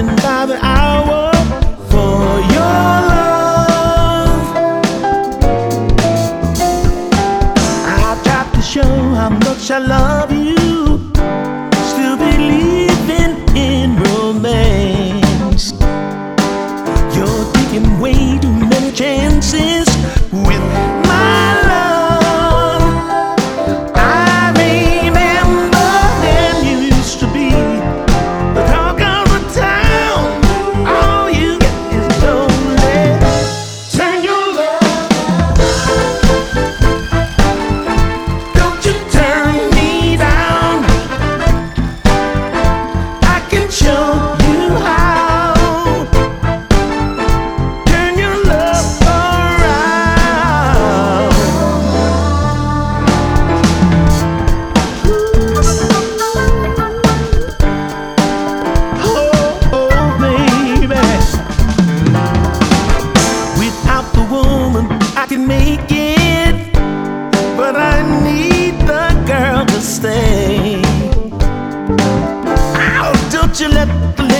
watching by the hour for your love. I tried to show how much I love you, still believing in romance. You're taking way too many chances with my love. I remember when you used to be the talk of the town. All you get is lonely. Turn your love. Don't you turn me down. I can show you how. Turn your love around. Oh, baby. Without the woman, I can make it, but I need the girl to stay. Oh, don't you let the